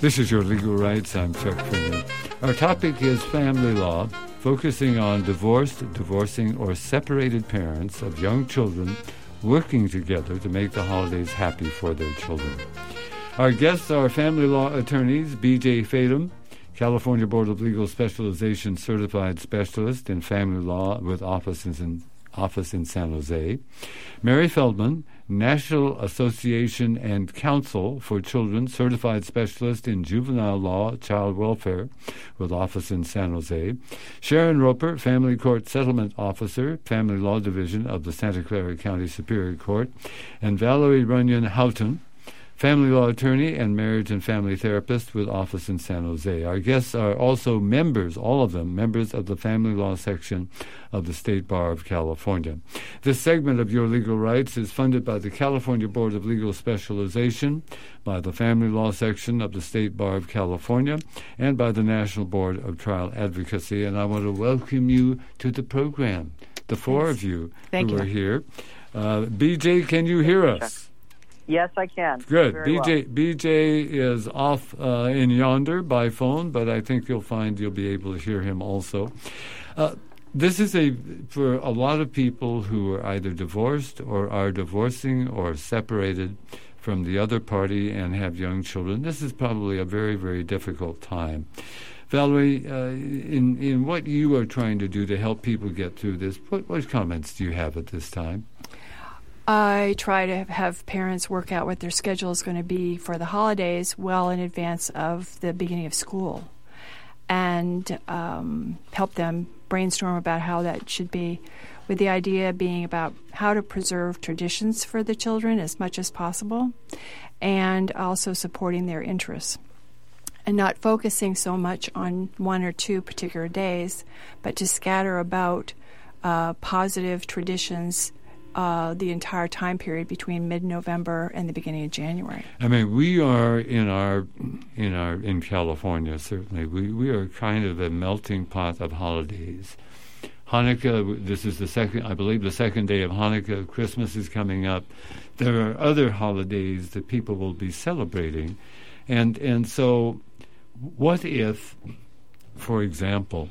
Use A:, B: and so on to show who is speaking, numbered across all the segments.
A: This is Your Legal Rights. I'm Chuck Freeman. Our topic is family law, focusing on divorced, divorcing, or separated parents of young children working together to make the holidays happy for their children. Our guests are family law attorneys B.J. Fadum, California Board of Legal Specialization Certified Specialist in Family Law with office in San Jose; Mary Feldman, National Association and Council for Children Certified Specialist in Juvenile Law, Child Welfare with office in San Jose; Sharon Roper, Family Court Settlement Officer, Family Law Division of the Santa Clara County Superior Court; and Valerie Runyon Houghton, family law attorney and marriage and family therapist with office in San Jose. Our guests are also members, all of them, members of the family law section of the State Bar of California. This segment of Your Legal Rights is funded by the California Board of Legal Specialization, by the family law section of the State Bar of California, and by the National Board of Trial Advocacy. And I want to welcome you to the program, the four of you who are here. BJ, can you hear us?
B: Yes, I can.
A: Good.
B: BJ
A: is off in yonder by phone, but I think you'll find you'll be able to hear him also. This is for a lot of people who are either divorced or are divorcing or separated from the other party and have young children. This is probably a very, very difficult time. Valerie, in what you are trying to do to help people get through this, what comments do you have at this time?
C: I try to have parents work out what their schedule is going to be for the holidays well in advance of the beginning of school, and help them brainstorm about how that should be, with the idea being about how to preserve traditions for the children as much as possible, and also supporting their interests, and not focusing so much on one or two particular days, but to scatter about positive traditions the entire time period between mid-November and the beginning of January.
A: I mean, we are in California, certainly. We are kind of a melting pot of holidays. Hanukkah, this is the second day of Hanukkah. Christmas is coming up. There are other holidays that people will be celebrating. And so what if, for example,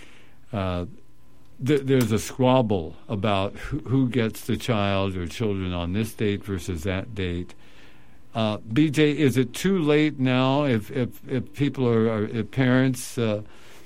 A: there's a squabble about who gets the child or children on this date versus that date. BJ, is it too late now if people if parents are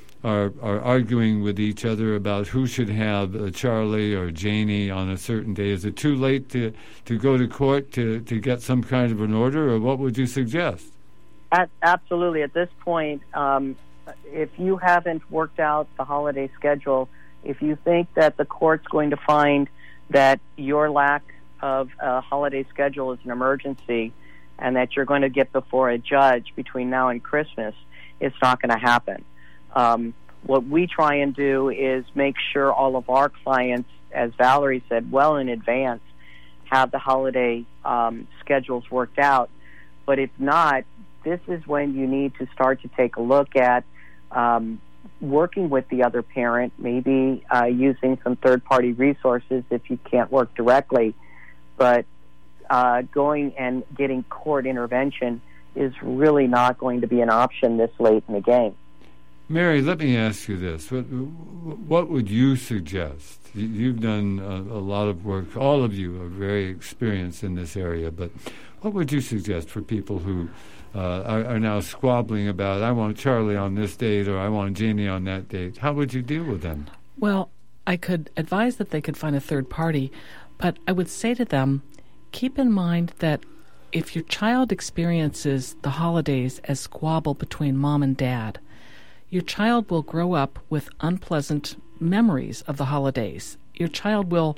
A: arguing with each other about who should have Charlie or Janie on a certain day? Is it too late to go to court to get some kind of an order, or what would you suggest?
B: Absolutely. At this point, if you haven't worked out the holiday schedule, if you think that the court's going to find that your lack of a holiday schedule is an emergency and that you're going to get before a judge between now and Christmas, it's not going to happen. What we try and do is make sure all of our clients, as Valerie said, well in advance, have the holiday schedules worked out. But if not, this is when you need to start to take a look at working with the other parent, maybe using some third-party resources if you can't work directly, but going and getting court intervention is really not going to be an option this late in the game.
A: Mary, let me ask you this. What would you suggest? You've done a lot of work. All of you are very experienced in this area, but what would you suggest for people who are now squabbling about, I want Charlie on this date or I want Janie on that date? How would you deal with them?
D: Well, I could advise that they could find a third party, but I would say to them, keep in mind that if your child experiences the holidays as squabble between mom and dad, your child will grow up with unpleasant memories of the holidays. Your child will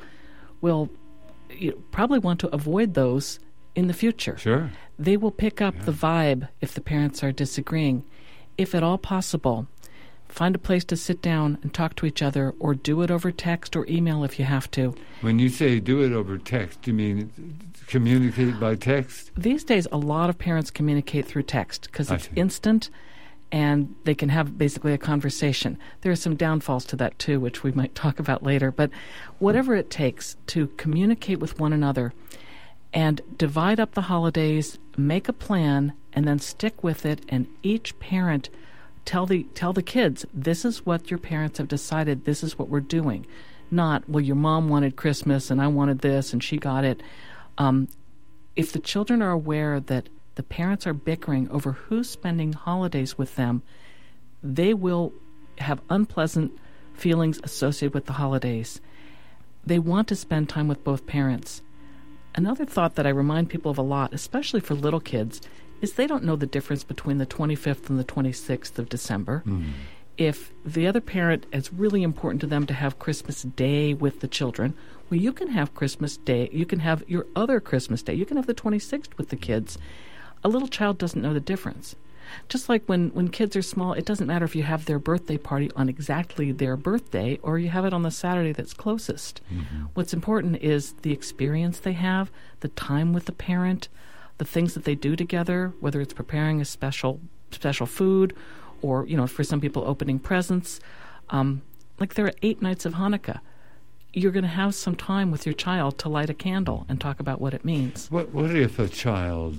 D: probably want to avoid those in the future.
A: Sure.
D: They will pick up the vibe if the parents are disagreeing. If at all possible, find a place to sit down and talk to each other, or do it over text or email if you have to.
A: When you say do it over text, do you mean communicate by text?
D: These days, a lot of parents communicate through text because it's instant and they can have basically a conversation. There are some downfalls to that, too, which we might talk about later. But whatever it takes to communicate with one another and divide up the holidays, make a plan, and then stick with it, and each parent tell the kids, this is what your parents have decided, this is what we're doing. Not, well, your mom wanted Christmas and I wanted this and she got it. If the children are aware that the parents are bickering over who's spending holidays with them, they will have unpleasant feelings associated with the holidays. They want to spend time with both parents. Another thought that I remind people of a lot, especially for little kids, is they don't know the difference between the 25th and the 26th of December. Mm. If the other parent, it's really important to them to have Christmas Day with the children, well, you can have Christmas Day. You can have your other Christmas Day. You can have the 26th with the kids. A little child doesn't know the difference. Just like when kids are small, it doesn't matter if you have their birthday party on exactly their birthday or you have it on the Saturday that's closest. Mm-hmm. What's important is the experience they have, the time with the parent, the things that they do together, whether it's preparing a special food or, for some people, opening presents. Like there are 8 nights of Hanukkah. You're going to have some time with your child to light a candle and talk about what it means.
A: What if a child,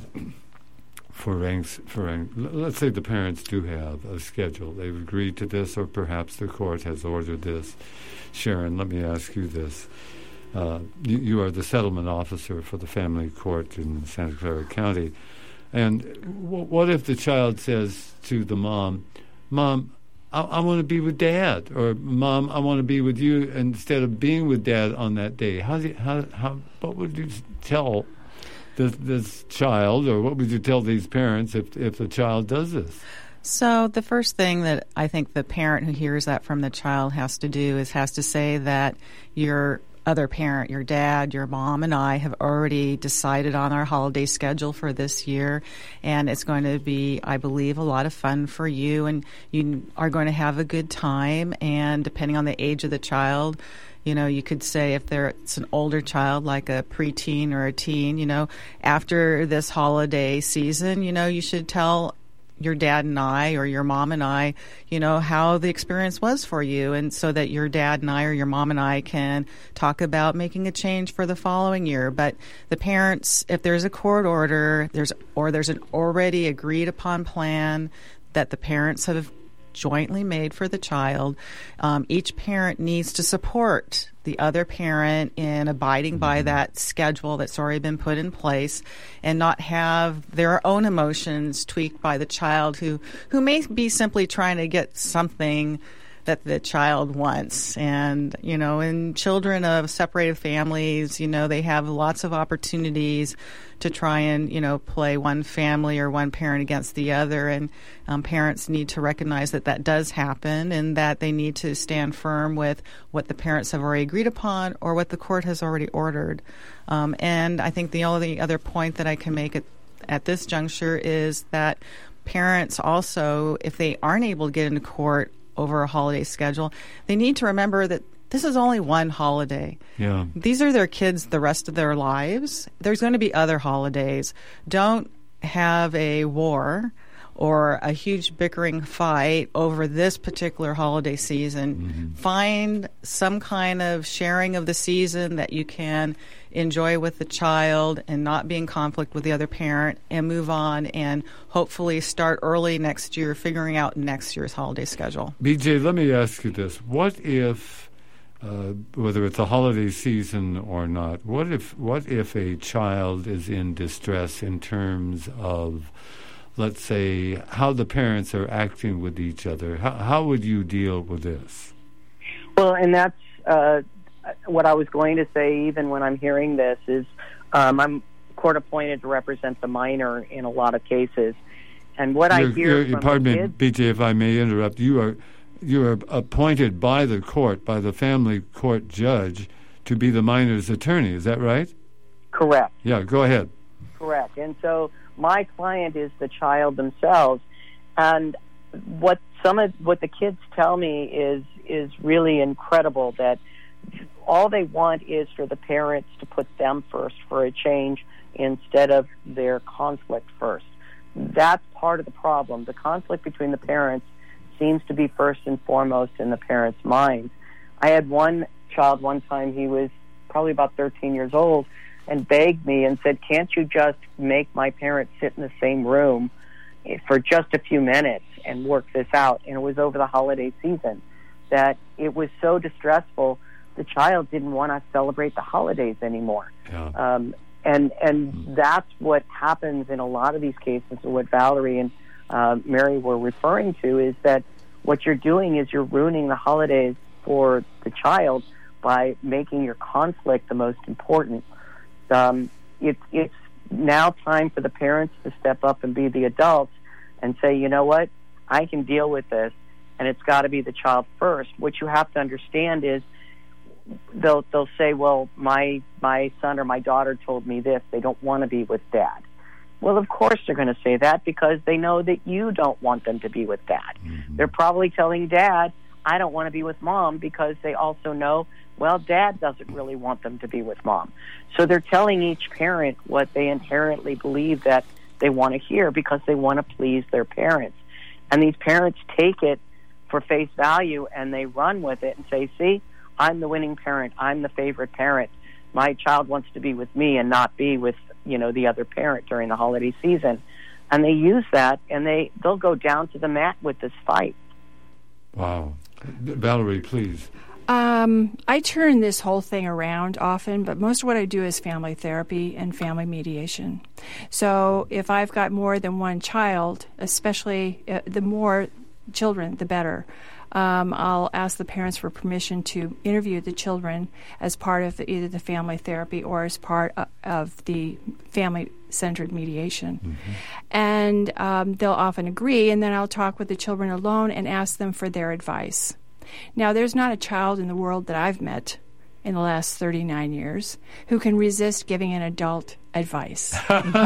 A: let's say the parents do have a schedule. They've agreed to this, or perhaps the court has ordered this. Sharon, let me ask you this. You are the settlement officer for the family court in Santa Clara County. And what if the child says to the mom, I want to be with Dad, or Mom, I want to be with you instead of being with Dad on that day? What would you tell this child, or what would you tell these parents if the child does this?
E: So the first thing that I think the parent who hears that from the child has to do is has to say that your other parent, your dad, your mom, and I have already decided on our holiday schedule for this year, and it's going to be, I believe, a lot of fun for you, and you are going to have a good time, and depending on the age of the child, you could say if it's an older child, like a preteen or a teen, after this holiday season, you should tell your dad and I, or your mom and I, how the experience was for you, and so that your dad and I or your mom and I can talk about making a change for the following year. But the parents, if there's a court order, there's an already agreed upon plan that the parents have jointly made for the child, each parent needs to support the other parent in abiding by that schedule that's already been put in place, and not have their own emotions tweaked by the child who may be simply trying to get something that the child wants. And, in children of separated families, they have lots of opportunities to try and, play one family or one parent against the other. And parents need to recognize that does happen, and that they need to stand firm with what the parents have already agreed upon or what the court has already ordered. And I think the only other point that I can make at this juncture is that parents also, if they aren't able to get into court over a holiday schedule, they need to remember that this is only one holiday. Yeah. These are their kids the rest of their lives. There's going to be other holidays. Don't have a war or a huge bickering fight over this particular holiday season. Mm-hmm. Find some kind of sharing of the season that you can enjoy with the child and not be in conflict with the other parent, and move on and hopefully start early next year figuring out next year's holiday schedule.
A: BJ, let me ask you this. What if, whether it's a holiday season or not, what if a child is in distress in terms of, let's say, how the parents are acting with each other? How would you deal with this?
B: Well, and that's what I was going to say, even when I'm hearing this, is I'm court appointed to represent the minor in a lot of cases. And what I hear from
A: pardon
B: me,
A: BJ, if I may interrupt, you are appointed by the court, by the family court judge, to be the minor's attorney. Is that right?
B: Correct.
A: Yeah, go ahead.
B: Correct. And so my client is the child themselves, and what the kids tell me is really incredible, that all they want is for the parents to put them first for a change instead of their conflict first. That's part of the problem. The conflict between the parents seems to be first and foremost in the parents' minds. I had one child one time, he was probably about 13 years old, and begged me and said, can't you just make my parents sit in the same room for just a few minutes and work this out? And it was over the holiday season that it was so distressful, the child didn't want to celebrate the holidays anymore.
A: Yeah.
B: And that's what happens in a lot of these cases, and what Valerie and Mary were referring to is that what you're doing is you're ruining the holidays for the child by making your conflict the most important. It's now time for the parents to step up and be the adults and say, you know what, I can deal with this, and it's got to be the child first. What you have to understand is they'll say, well, my son or my daughter told me this, they don't want to be with dad. Well, of course they're going to say that because they know that you don't want them to be with dad.
A: Mm-hmm.
B: They're probably telling dad, I don't want to be with mom, because they also know, well, dad doesn't really want them to be with mom. So they're telling each parent what they inherently believe that they want to hear because they want to please their parents. And these parents take it for face value and they run with it and say, see, I'm the winning parent. I'm the favorite parent. My child wants to be with me and not be with, the other parent during the holiday season. And they use that, and they'll go down to the mat with this fight.
A: Wow. Valerie, please.
C: I turn this whole thing around often, but most of what I do is family therapy and family mediation. So if I've got more than one child, especially the more children, the better. I'll ask the parents for permission to interview the children as part of either the family therapy or as part of the family-centered mediation.
A: Mm-hmm.
C: And they'll often agree, and then I'll talk with the children alone and ask them for their advice. Now, there's not a child in the world that I've met in the last 39 years who can resist giving an adult advice.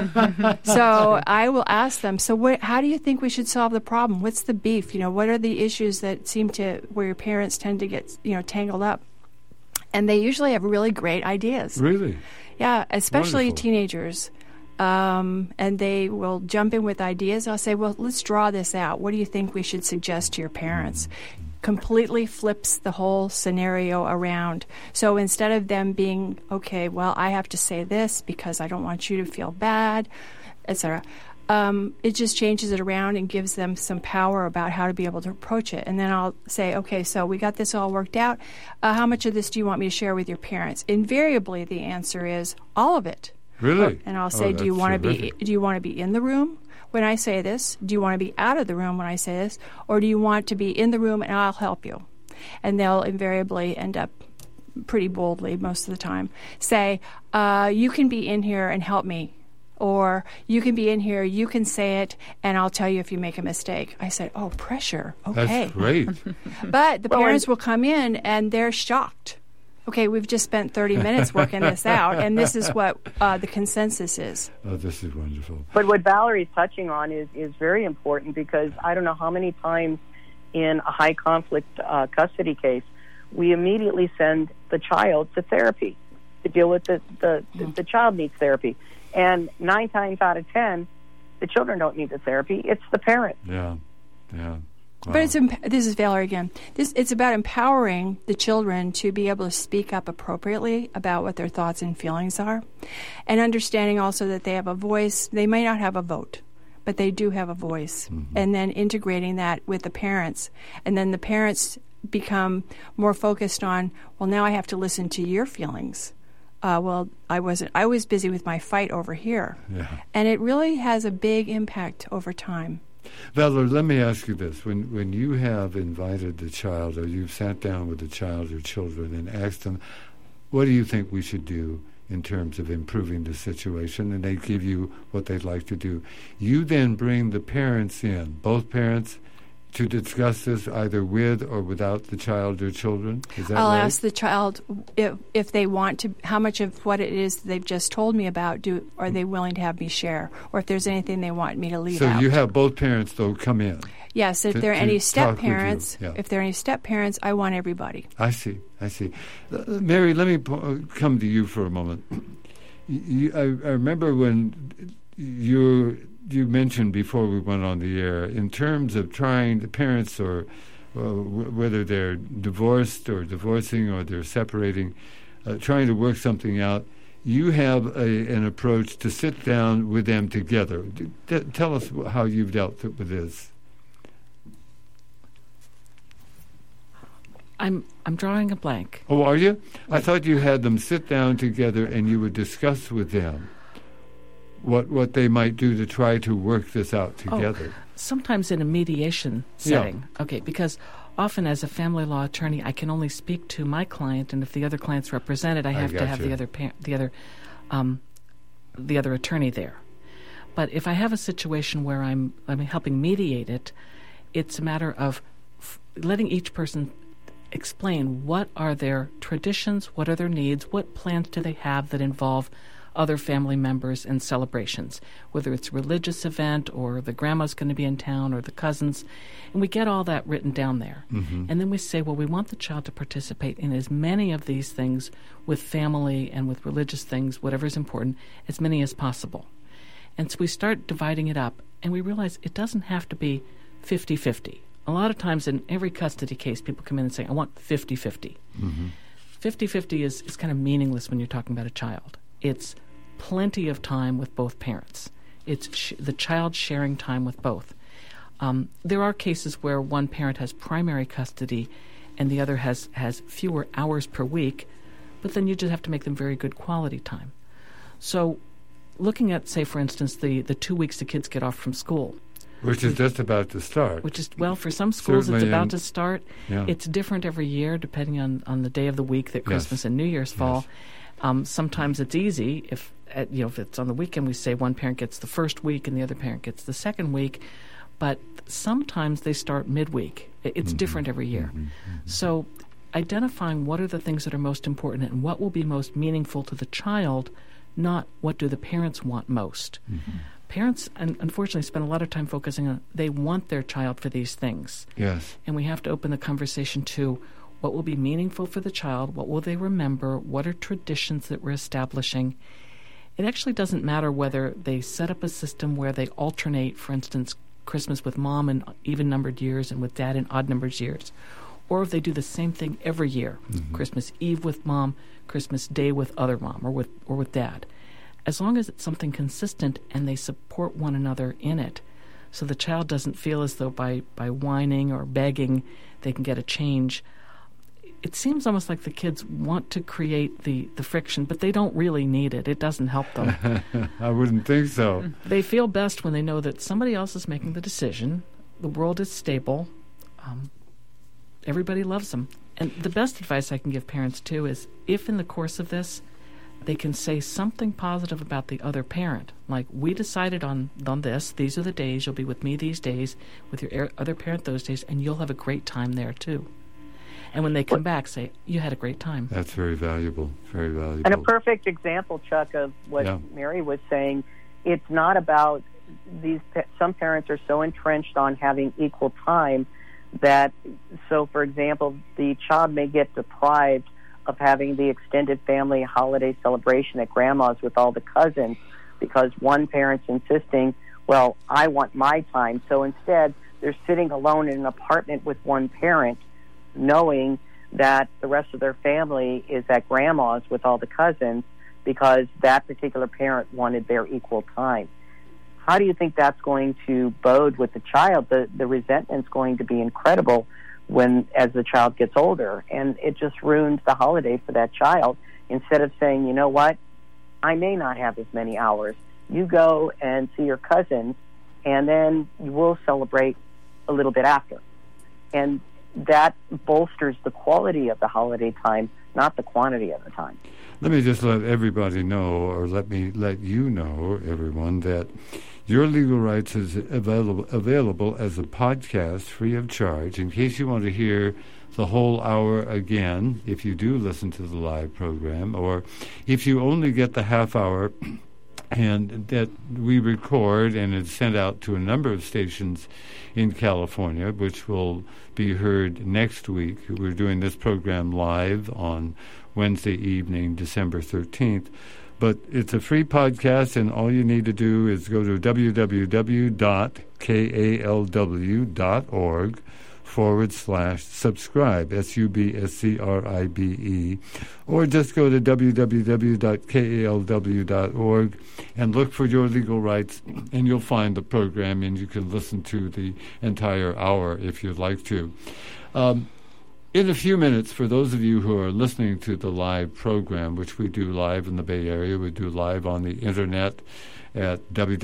C: So I will ask them, so how do you think we should solve the problem? What's the beef? What are the issues that seem to, where your parents tend to get, tangled up? And they usually have really great ideas.
A: Really?
C: Yeah, especially
A: Wonderful.
C: Teenagers. And they will jump in with ideas. I'll say, well, let's draw this out. What do you think we should suggest to your parents? Completely flips the whole scenario around. So instead of them being, okay, well, I have to say this because I don't want you to feel bad, etc., it just changes it around and gives them some power about how to be able to approach it. And then I'll say, okay, so we got this all worked out. How much of this do you want me to share with your parents? Invariably, the answer is all of it.
A: Really?
C: And I'll say, do you want to be in the room when I say this? Do you want to be out of the room when I say this? Or do you want to be in the room and I'll help you? And they'll invariably end up pretty boldly most of the time say, you can be in here and help me. Or you can be in here, you can say it, and I'll tell you if you make a mistake. I said, oh, pressure. Okay.
A: That's great.
C: But the parents will come in and they're shocked. Okay, we've just spent 30 minutes working this out, and this is what the consensus is.
A: Oh, this is wonderful.
B: But what Valerie's touching on is very important, because I don't know how many times in a high conflict custody case we immediately send the child to therapy to deal with the child needs therapy. And 9 times out of 10, the children don't need the therapy. It's the parent.
A: Yeah. Wow.
C: But this is Valerie again. It's about empowering the children to be able to speak up appropriately about what their thoughts and feelings are, and understanding also that they have a voice. They may not have a vote, but they do have a voice. Mm-hmm. And then integrating that with the parents, and then the parents become more focused on, well, now I have to listen to your feelings. Well, I was busy with my fight over here.
A: Yeah.
C: And it really has a big impact over time.
A: Valerie, let me ask you this. When you have invited the child, or you've sat down with the child or children and asked them, what do you think we should do in terms of improving the situation, and they give you what they'd like to do, you then bring the parents in, both parents, to discuss this either with or without the child or children? Is that
C: I'll
A: right?
C: ask the child if they want to, how much of what it is they've just told me about are they willing to have me share, or if there's anything they want me to leave out.
A: So you have both parents, though, come in.
C: Yes, if there are any step parents,
A: yeah.
C: If there are any step parents, I want everybody.
A: I see. Mary, let me come to you for a moment. I remember when you mentioned before we went on the air, in terms of trying the parents, or whether they're divorced or divorcing or they're separating, trying to work something out, you have an approach to sit down with them together. Tell us how you've dealt with this.
D: I'm drawing a blank.
A: Oh, are you? I thought you had them sit down together and you would discuss with them what they might do to try to work this out together.
D: Sometimes in a mediation setting. Yeah. Okay, because often as a family law attorney, I can only speak to my client, and if the other client's represented, I have to have the other attorney there. But if I have a situation where I'm helping mediate it, it's a matter of letting each person explain what are their traditions, what are their needs, what plans do they have that involve other family members and celebrations, whether it's a religious event or the grandma's going to be in town or the cousins. And we get all that written down there. Mm-hmm. And then we say, well, we want the child to participate in as many of these things with family and with religious things, whatever is important, as many as possible. And so we start dividing it up, and we realize it doesn't have to be 50-50. A lot of times in every custody case, people come in and say, I want 50-50. Mm-hmm. 50-50 is kind of meaningless when you're talking about a child. It's plenty of time with both parents. It's the child sharing time with both. There are cases where one parent has primary custody and the other has fewer hours per week, but then you just have to make them very good quality time. So looking at, say, for instance, the 2 weeks the kids get off from school.
A: Which is just about to start.
D: Which is, well, for some schools certainly it's about to start.
A: Yeah.
D: It's different every year depending on the day of the week that Christmas and New Year's fall. Yes. Sometimes it's easy if it's on the weekend, we say one parent gets the first week and the other parent gets the second week. But sometimes they start midweek. It's different every year. Mm-hmm. So identifying what are the things that are most important and what will be most meaningful to the child, not what do the parents want most. Mm-hmm. Parents, unfortunately, spend a lot of time focusing on they want their child for these things.
A: Yes.
D: And we have to open the conversation to what will be meaningful for the child, what will they remember, what are traditions that we're establishing. It actually doesn't matter whether they set up a system where they alternate, for instance, Christmas with mom in even-numbered years and with dad in odd-numbered years, or if they do the same thing every year, Christmas Eve with mom, Christmas Day with other mom or with dad. As long as it's something consistent and they support one another in it, so the child doesn't feel as though by whining or begging they can get a change. It seems almost like the kids want to create the friction, but they don't really need it. It doesn't help them.
A: I wouldn't think so.
D: They feel best when they know that somebody else is making the decision. The world is stable. Everybody loves them. And the best advice I can give parents, too, is if in the course of this they can say something positive about the other parent, like, we decided on this, these are the days, you'll be with me these days, with your other parent those days, and you'll have a great time there, too. And when they come back, say, you had a great time.
A: That's very valuable, very valuable.
B: And a perfect example, Chuck, of what Mary was saying, it's not about some parents are so entrenched on having equal time that, so for example, the child may get deprived of having the extended family holiday celebration at grandma's with all the cousins because one parent's insisting, well, I want my time. So instead, they're sitting alone in an apartment with one parent, knowing that the rest of their family is at grandma's with all the cousins because that particular parent wanted their equal time. How do you think that's going to bode with the child? The resentment's going to be incredible as the child gets older, and it just ruins the holiday for that child. Instead of saying, you know what, I may not have as many hours. You go and see your cousins, and then you will celebrate a little bit after. And that bolsters the quality of the holiday time, not the quantity of the time.
A: Let me just let everybody know, or let you know, everyone, that Your Legal Rights is available as a podcast free of charge in case you want to hear the whole hour again, if you do listen to the live program, or if you only get the half hour and that we record and it's sent out to a number of stations in California, which will be heard next week. We're doing this program live on Wednesday evening, December 13th. But it's a free podcast, and all you need to do is go to www.kalw.org www.kal.org/subscribe, SUBSCRIBE, or just go to www.kalw.org and look for Your Legal Rights, and you'll find the program, and you can listen to the entire hour if you'd like to. In a few minutes, for those of you who are listening to the live program, which we do live in the Bay Area, we do live on the internet at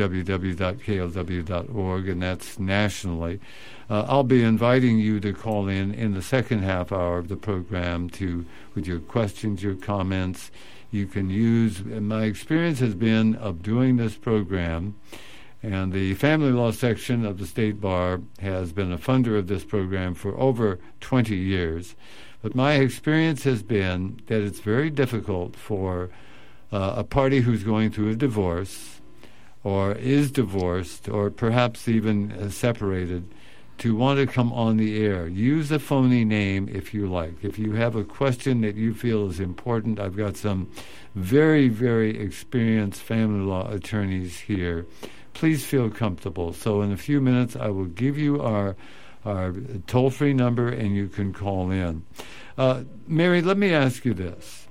A: www.kalw.org, and that's nationally. I'll be inviting you to call in the second half hour of the program with your questions, your comments. You can use, my experience has been of doing this program, and the Family Law Section of the State Bar has been a funder of this program for over 20 years. But my experience has been that it's very difficult for a party who's going through a divorce or is divorced or perhaps even separated to want to come on the air. Use a phony name if you like. If you have a question that you feel is important, I've got some very, very experienced family law attorneys here. Please feel comfortable. So in a few minutes, I will give you our toll-free number, and you can call in. Mary, let me ask you this.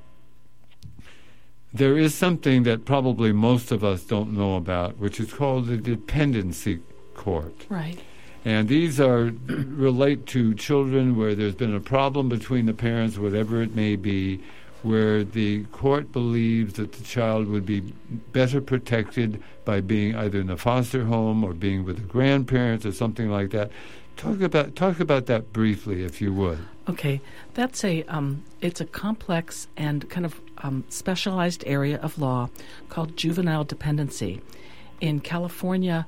A: There is something that probably most of us don't know about, which is called the dependency court.
D: Right.
A: And these relate to children where there's been a problem between the parents, whatever it may be, where the court believes that the child would be better protected by being either in a foster home or being with the grandparents or something like that. Talk about that briefly, if you would.
D: Okay, that's it's a complex and kind of specialized area of law called juvenile dependency. In California,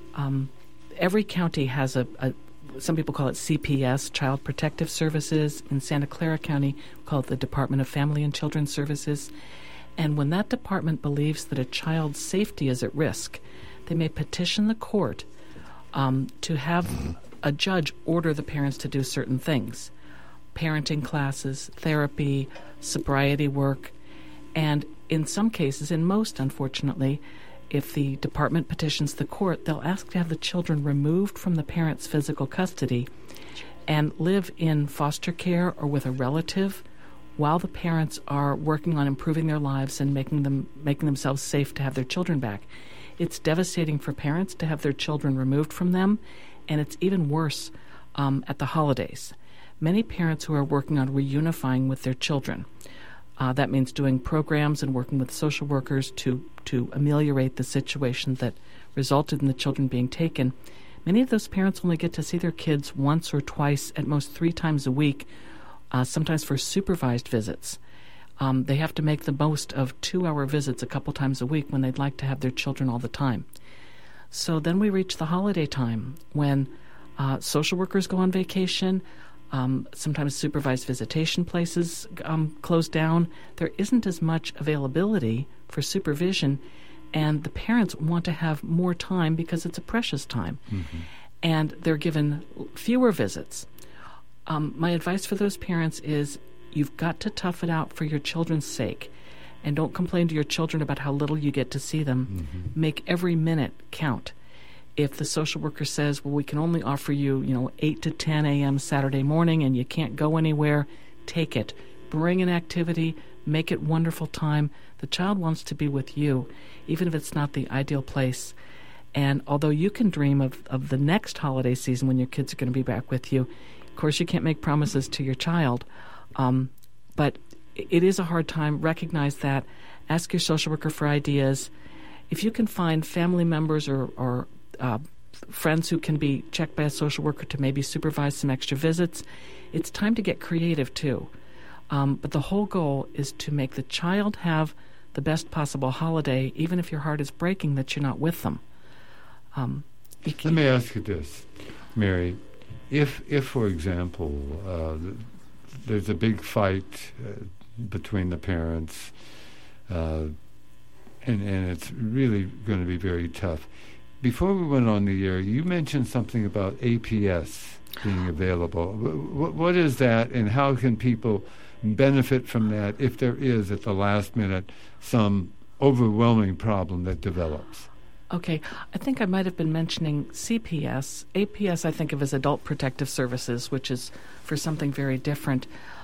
D: every county has some people call it CPS, Child Protective Services. In Santa Clara County, we call it the Department of Family and Children's Services. And when that department believes that a child's safety is at risk, they may petition the court to have a judge order the parents to do certain things. Parenting classes, therapy, sobriety work. And in some cases, in most, unfortunately, if the department petitions the court, they'll ask to have the children removed from the parent's physical custody and live in foster care or with a relative while the parents are working on improving their lives and making themselves safe to have their children back. It's devastating for parents to have their children removed from them, and it's even worse at the holidays. Many parents who are working on reunifying with their children, that means doing programs and working with social workers to ameliorate the situation that resulted in the children being taken. Many of those parents only get to see their kids once or twice, at most 3 times a week, sometimes for supervised visits. They have to make the most of 2-hour visits a couple times a week when they'd like to have their children all the time. So then we reach the holiday time when social workers go on vacation. Sometimes supervised visitation places close down. There isn't as much availability for supervision, and the parents want to have more time because it's a precious time. Mm-hmm. And they're given fewer visits. My advice for those parents is you've got to tough it out for your children's sake, and don't complain to your children about how little you get to see them. Mm-hmm. Make every minute count. If the social worker says, well, we can only offer you, 8 to 10 a.m. Saturday morning and you can't go anywhere, take it. Bring an activity. Make it wonderful time. The child wants to be with you, even if it's not the ideal place. And although you can dream of the next holiday season when your kids are going to be back with you, of course you can't make promises to your child. But it is a hard time. Recognize that. Ask your social worker for ideas. If you can find family members or friends who can be checked by a social worker to maybe supervise some extra visits, it's time to get creative too. But the whole goal is to make the child have the best possible holiday, even if your heart is breaking that you're not with them.
A: Let me ask you this, Mary. If for example, there's a big fight between the parents, and it's really going to be very tough. Before we went on the air, you mentioned something about APS being available. What is that, and how can people benefit from that if there is, at the last minute, some overwhelming problem that develops?
D: Okay, I think I might have been mentioning CPS. APS I think of as Adult Protective Services, which is for something very different.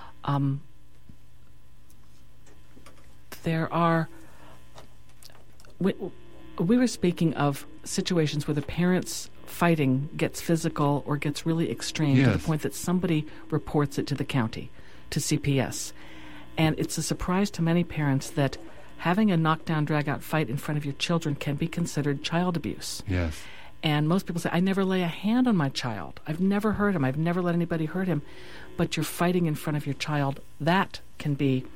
D: There are... We were speaking of situations where the parents' fighting gets physical or gets really extreme to the point that somebody reports it to the county, to CPS. And it's a surprise to many parents that having a knockdown, drag-out fight in front of your children can be considered child abuse.
A: Yes.
D: And most people say, I never lay a hand on my child. I've never hurt him. I've never let anybody hurt him. But you're fighting in front of your child. That can be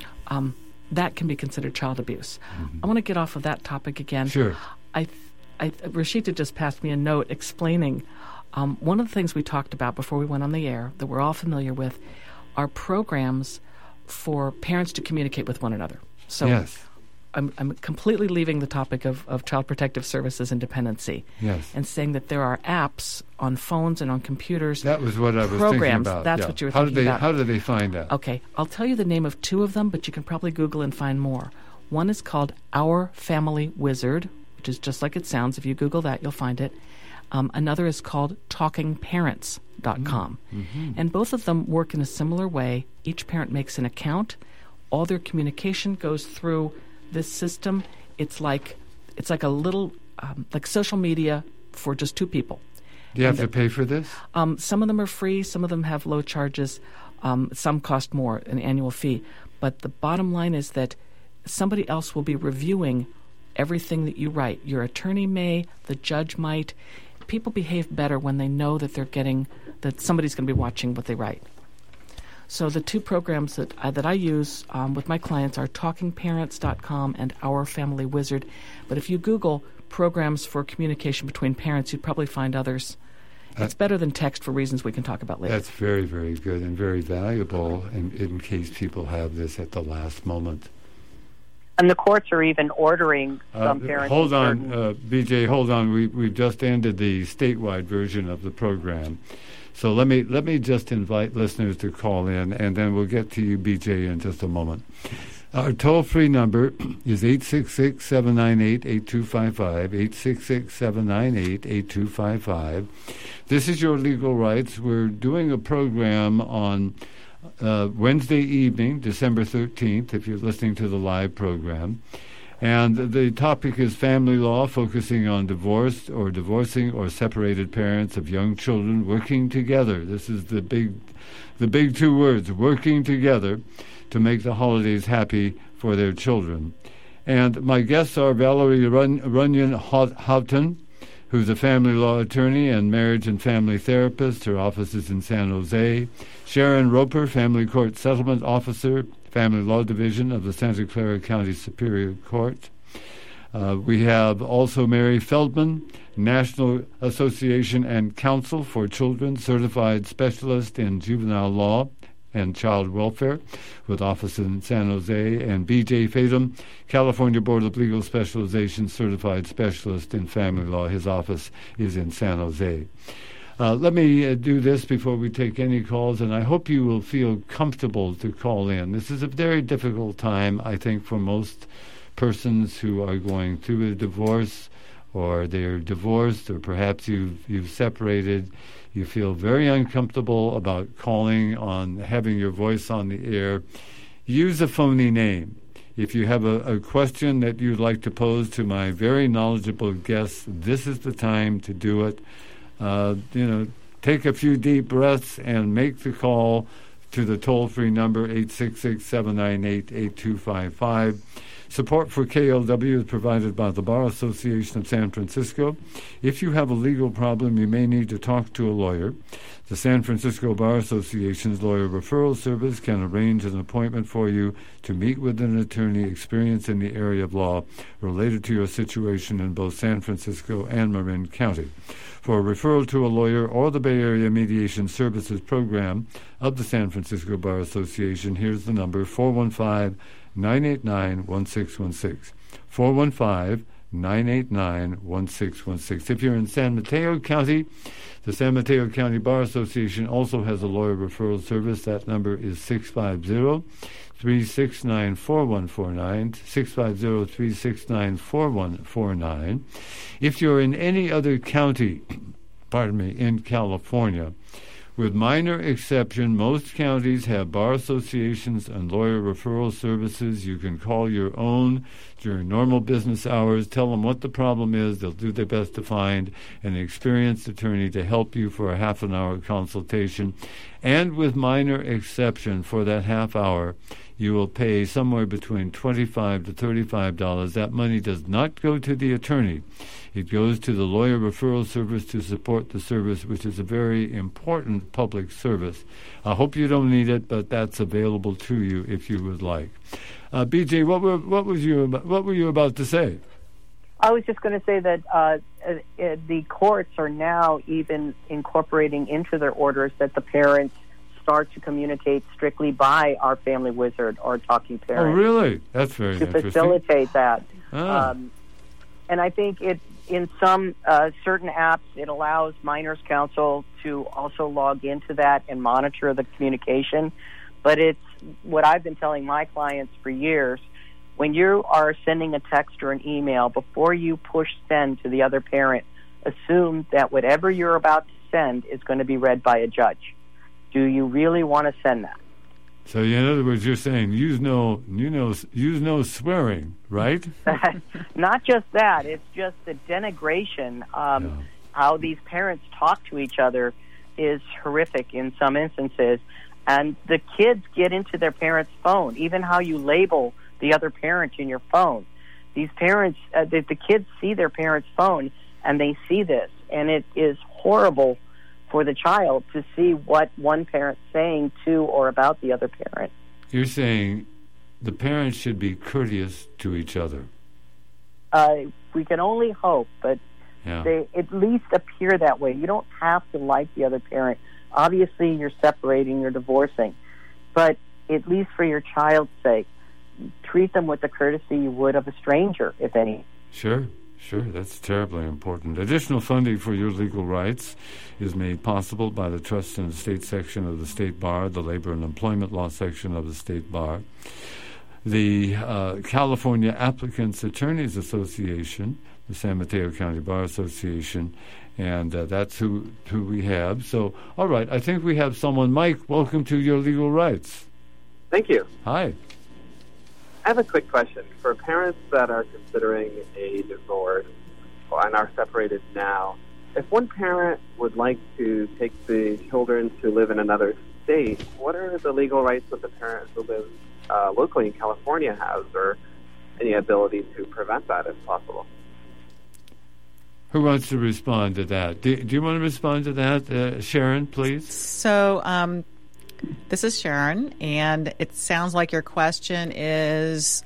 D: considered child abuse. I want to get off of that topic again.
A: Sure.
D: Rashida just passed me a note explaining one of the things we talked about before we went on the air that we're all familiar with are programs for parents to communicate with one another. So
A: yes.
D: I'm completely leaving the topic of Child Protective Services and dependency, and saying that there are apps on phones and on computers.
A: That was what I was
D: programs.
A: thinking about.
D: That's what you were thinking about.
A: How do they find that?
D: Okay, I'll tell you the name of two of them, but you can probably Google and find more. One is called Our Family Wizard, which is just like it sounds. If you Google that, you'll find it. Another is called TalkingParents.com. And both of them work in a similar way. Each parent makes an account. All their communication goes through this system. It's like a little like social media for just two people.
A: Do you have to pay for this?
D: Some of them are free. Some of them have low charges. Some cost more, an annual fee. But the bottom line is that somebody else will be reviewing everything that you write. Your attorney may, the judge might. People behave better when they know that that somebody's going to be watching what they write. So the two programs that I use with my clients are TalkingParents.com and Our Family Wizard. But if you Google programs for communication between parents, you'd probably find others. It's better than text for reasons we can talk about later.
A: That's very, very good and very valuable in case people have this at the last moment.
B: And the courts are even ordering some parents.
A: Hold on, BJ, hold on. We've just ended the statewide version of the program. So let me just invite listeners to call in, and then we'll get to you, BJ, in just a moment. Our toll-free number is 866-798-8255, 866-798-8255. This is Your Legal Rights. We're doing a program on Wednesday evening, December 13th, if you're listening to the live program. And the topic is family law, focusing on divorced or divorcing or separated parents of young children working together. This is the big two words, working together to make the holidays happy for their children. And my guests are Valerie Runyon-Houghton, who's a family law attorney and marriage and family therapist. Her office is in San Jose. Sharon Roper, family court settlement officer, Family Law Division of the Santa Clara County Superior Court. We have also Mary Feldman, National Association and Counsel for Children, certified specialist in juvenile law and child welfare, with office in San Jose, and B.J. Fathom, California Board of Legal Specialization, certified specialist in family law. His office is in San Jose. Let me do this before we take any calls, and I hope you will feel comfortable to call in. This is a very difficult time, I think, for most persons who are going through a divorce, or they're divorced, or perhaps you've separated. You feel very uncomfortable about calling on, having your voice on the air. Use a phony name. If you have a question that you'd like to pose to my very knowledgeable guests, this is the time to do it. Take a few deep breaths and make the call to the toll-free number 866-798-8255. Support for KLW is provided by the Bar Association of San Francisco. If you have a legal problem, you may need to talk to a lawyer. The San Francisco Bar Association's lawyer referral service can arrange an appointment for you to meet with an attorney experienced in the area of law related to your situation in both San Francisco and Marin County. For a referral to a lawyer or the Bay Area Mediation Services Program of the San Francisco Bar Association, here's the number, 415-989-1616. 989-1616. If you're in San Mateo County, the San Mateo County Bar Association also has a lawyer referral service. That number is 650-369-4149, 650-369-4149. If you're in any other county, in California, with minor exception, most counties have bar associations and lawyer referral services. You can call your own during normal business hours. Tell them what the problem is. They'll do their best to find an experienced attorney to help you for a half-an-hour consultation. And with minor exception, for that half hour, you will pay somewhere between $25 to $35. That money does not go to the attorney. It goes to the lawyer referral service to support the service, which is a very important public service. I hope you don't need it, but that's available to you if you would like. BJ, what were you about to say?
B: I was just going to say that the courts are now even incorporating into their orders that the parents start to communicate strictly by our family wizard or talking parent.
A: Oh, really? That's very interesting.
B: To facilitate that.
A: Ah.
B: And I think in some certain apps, it allows minors counsel to also log into that and monitor the communication. But it's what I've been telling my clients for years. When you are sending a text or an email, before you push send to the other parent, assume that whatever you're about to send is going to be read by a judge. Do you really want to send that?
A: So, in other words, you're saying use no swearing, right?
B: Not just that. It's just the denigration. How these parents talk to each other is horrific in some instances. And the kids get into their parents' phone, even how you label the other parent in your phone. These parents, the kids see their parents' phone, and they see this. And it is horrible for the child to see what one parent's saying to or about the other parent.
A: You're saying the parents should be courteous to each other.
B: We can only hope, but they at least appear that way. You don't have to like the other parent. Obviously, you're separating, you're divorcing. But at least for your child's sake, treat them with the courtesy you would of a stranger, if any.
A: Sure, that's terribly important. Additional funding for your legal rights is made possible by the Trust and Estate section of the State Bar, the Labor and Employment Law section of the State Bar, the California Applicants Attorneys Association, the San Mateo County Bar Association, and that's who we have. So, all right, I think we have someone. Mike, welcome to Your Legal Rights.
F: Thank you.
A: Hi.
F: I have a quick question. For parents that are considering a divorce and are separated now, if one parent would like to take the children to live in another state, what are the legal rights that the parent who lives locally in California has, or any ability to prevent that if possible?
A: Who wants to respond to that? Do you want to respond to that, Sharon, please?
E: So, this is Sharon, and it sounds like your question is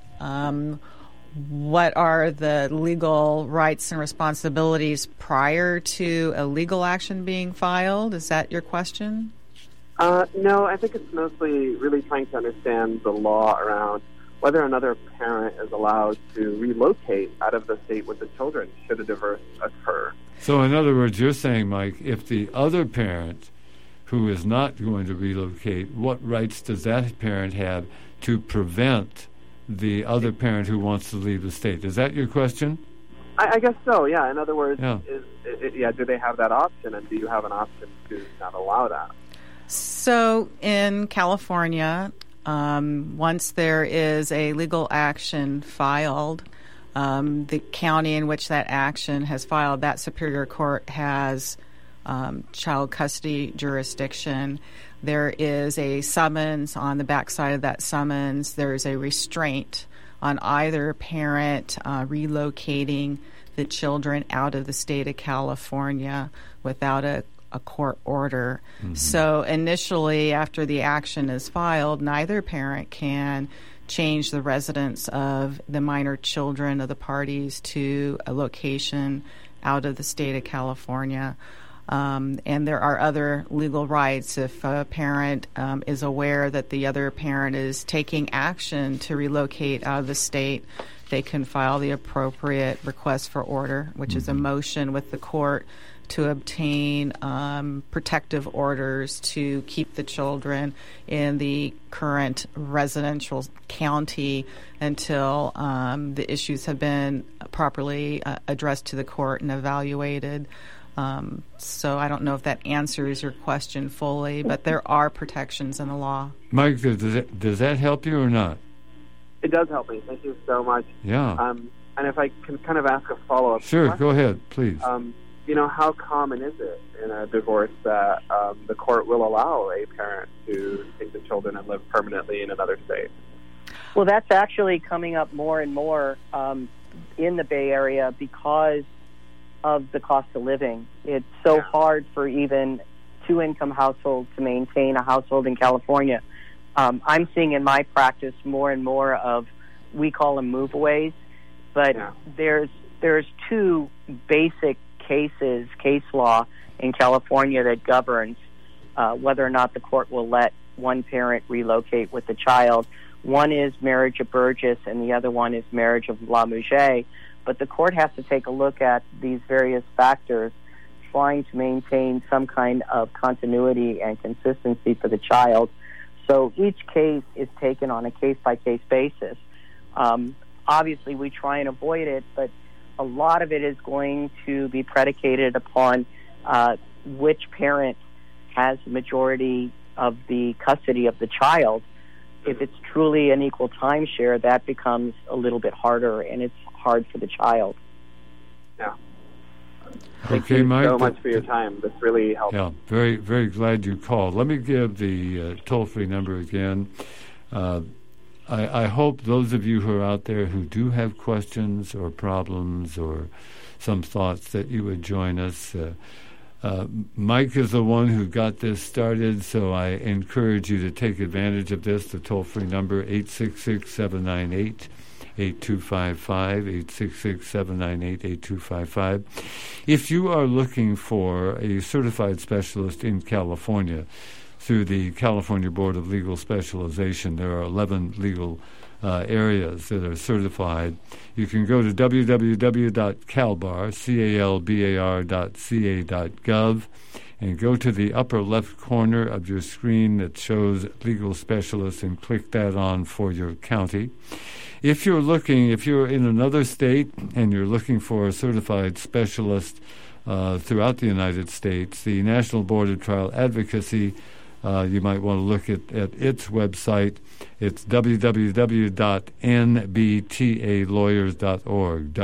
E: what are the legal rights and responsibilities prior to a legal action being filed? Is that your question?
F: No, I think it's mostly really trying to understand the law around whether another parent is allowed to relocate out of the state with the children should a divorce occur.
A: So in other words, you're saying, Mike, if the other parent who is not going to relocate, what rights does that parent have to prevent the other parent who wants to leave the state? Is that your question?
F: I guess so, yeah. In other words, do they have that option, and do you have an option to not allow that?
E: So in California, once there is a legal action filed, the county in which that action has filed, that superior court has child custody jurisdiction. There is a summons. On the backside of that summons, there is a restraint on either parent relocating the children out of the state of California without a court order. Mm-hmm. So initially, after the action is filed, neither parent can change the residence of the minor children of the parties to a location out of the state of California. And there are other legal rights. If a parent is aware that the other parent is taking action to relocate out of the state, they can file the appropriate request for order, which is a motion with the court to obtain protective orders to keep the children in the current residential county until the issues have been properly addressed to the court and evaluated. So I don't know if that answers your question fully, but there are protections in the law.
A: Mike, does that help you or not?
F: It does help me. Thank you so much.
A: Yeah.
F: And if I can kind of ask a follow-up
A: Sure,
F: question,
A: go ahead, please.
F: How common is it in a divorce that the court will allow a parent to take the children and live permanently in another state?
B: Well, that's actually coming up more and more in the Bay Area because of the cost of living. It's so hard for even two-income households to maintain a household in California. I'm seeing in my practice more and more of, we call them move-aways, but there's two basic case law in California that governs whether or not the court will let one parent relocate with the child. One is marriage of Burgess, and the other one is marriage of La Mouget. But the court has to take a look at these various factors, trying to maintain some kind of continuity and consistency for the child. So each case is taken on a case-by-case basis. Obviously, we try and avoid it, but a lot of it is going to be predicated upon which parent has the majority of the custody of the child. If it's truly an equal timeshare, that becomes a little bit harder, and it's hard for the child.
F: Yeah.
A: Thank
F: you
A: Mike,
F: so much for your time. This really helped.
A: Yeah, very, very glad you called. Let me give the toll-free number again. I hope those of you who are out there who do have questions or problems or some thoughts that you would join us. Mike is the one who got this started, so I encourage you to take advantage of this. The toll-free number, 866-798-8255, 866-798-8255. If you are looking for a certified specialist in California, through the California Board of Legal Specialization, there are 11 legal areas that are certified. You can go to www.calbar.ca.gov and go to the upper left corner of your screen that shows legal specialists and click that on for your county. If you're in another state and you're looking for a certified specialist throughout the United States, the National Board of Trial Advocacy, you might want to look at its website. It's www.nbtalawyers.org,